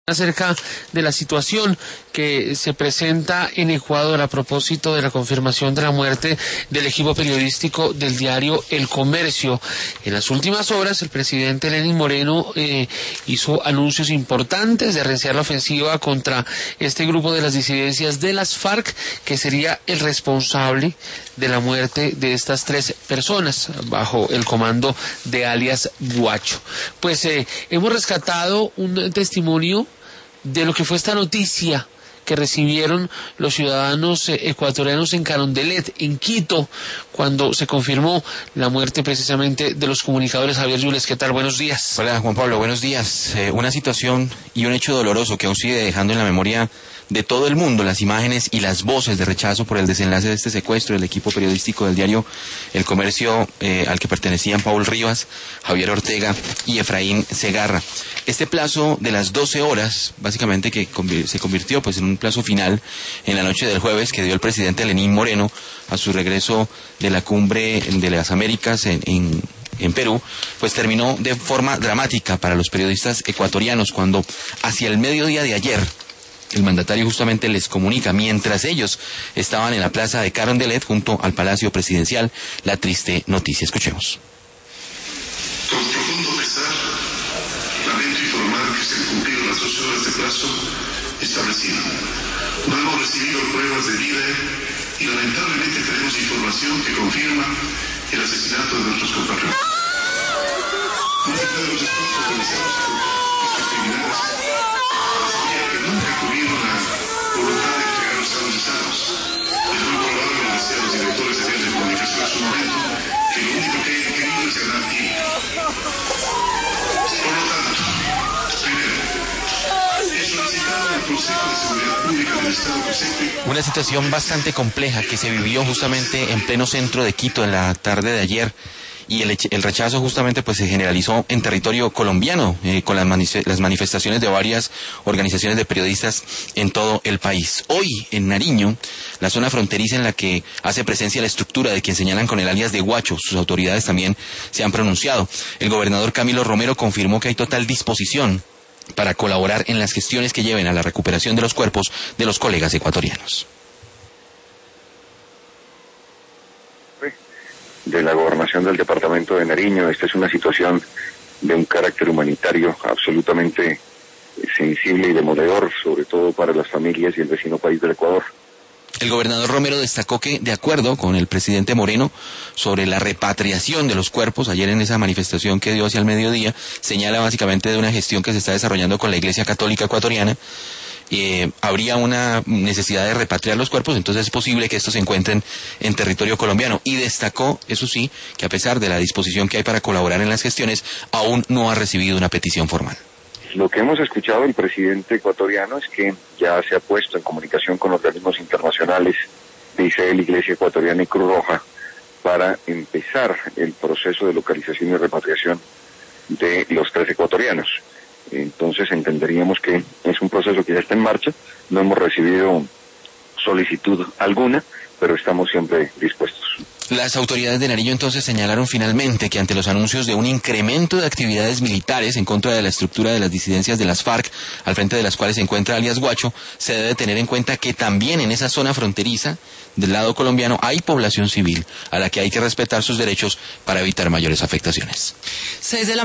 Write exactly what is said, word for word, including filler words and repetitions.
acerca de la situación que se presenta en Ecuador a propósito de la confirmación de la muerte del equipo periodístico del diario El Comercio. En las últimas horas, el presidente Lenín Moreno eh, hizo anuncios importantes de reiniciar la ofensiva contra este grupo de las disidencias de las FARC, que sería el responsable de la muerte de estas tres personas bajo el comando de alias Guacho. Pues eh, hemos rescatado un testimonio de lo que fue esta noticia que recibieron los ciudadanos eh, ecuatorianos en Carondelet, en Quito, cuando se confirmó la muerte precisamente de los comunicadores. Javier Yules, ¿qué tal? Buenos días. Hola, Juan Pablo, buenos días. Eh, una situación y un hecho doloroso que aún sigue dejando en la memoria de todo el mundo las imágenes y las voces de rechazo por el desenlace de este secuestro del equipo periodístico del diario El Comercio, eh, al que pertenecían Paul Rivas, Javier Ortega y Efraín Segarra. Este plazo de las doce horas, básicamente que conv- se convirtió pues en un plazo final en la noche del jueves que dio el presidente Lenín Moreno a su regreso de la cumbre de las Américas en, en en Perú, pues terminó de forma dramática para los periodistas ecuatorianos cuando hacia el mediodía de ayer el mandatario justamente les comunica, mientras ellos estaban en la plaza de Carondelet junto al Palacio Presidencial, la triste noticia. Escuchemos. Con profundo pesar, lamento informar que se han cumplido las doce horas de plazo establecido. No hemos recibido pruebas de vida y lamentablemente tenemos información que confirma el asesinato de nuestros compatriotas. Muchos de los esfuerzos realizados por estos criminales parecía que nunca tuvieron la voluntad de entregar los sanos y salvos. Es muy probable, lo decían los directores de medios de comunicación en su momento, que lo único que hayan querido es ganar tiempo. Por lo tanto, primero, he solicitado al Consejo de Seguridad Pública del Estado presente Una situación bastante compleja que se vivió justamente en pleno centro de Quito en la tarde de ayer, y el, el rechazo justamente pues se generalizó en territorio colombiano eh, con las, manif- las manifestaciones de varias organizaciones de periodistas en todo el país. Hoy en Nariño, la zona fronteriza en la que hace presencia la estructura de quien señalan con el alias de Guacho, sus autoridades también se han pronunciado. El gobernador Camilo Romero confirmó que hay total disposición para colaborar en las gestiones que lleven a la recuperación de los cuerpos de los colegas ecuatorianos. De la gobernación del departamento de Nariño. Esta es una situación de un carácter humanitario absolutamente sensible y demoledor, sobre todo para las familias y el vecino país del Ecuador. El gobernador Romero destacó que, de acuerdo con el presidente Moreno sobre la repatriación de los cuerpos, ayer en esa manifestación que dio hacia el mediodía, señala básicamente de una gestión que se está desarrollando con la Iglesia Católica Ecuatoriana. Eh, habría una necesidad de repatriar los cuerpos, entonces es posible que estos se encuentren en territorio colombiano. Y destacó, eso sí, que a pesar de la disposición que hay para colaborar en las gestiones, aún no ha recibido una petición formal. Lo que hemos escuchado del presidente ecuatoriano es que ya se ha puesto en comunicación con organismos internacionales, dice la Iglesia Ecuatoriana y Cruz Roja, para empezar el proceso de localización y repatriación de los tres ecuatorianos. Entonces entenderíamos que es un proceso que ya está en marcha. No hemos recibido solicitud alguna, pero estamos siempre dispuestos. Las autoridades de Nariño entonces señalaron finalmente que ante los anuncios de un incremento de actividades militares en contra de la estructura de las disidencias de las FARC, al frente de las cuales se encuentra alias Guacho, se debe tener en cuenta que también en esa zona fronteriza del lado colombiano hay población civil a la que hay que respetar sus derechos para evitar mayores afectaciones.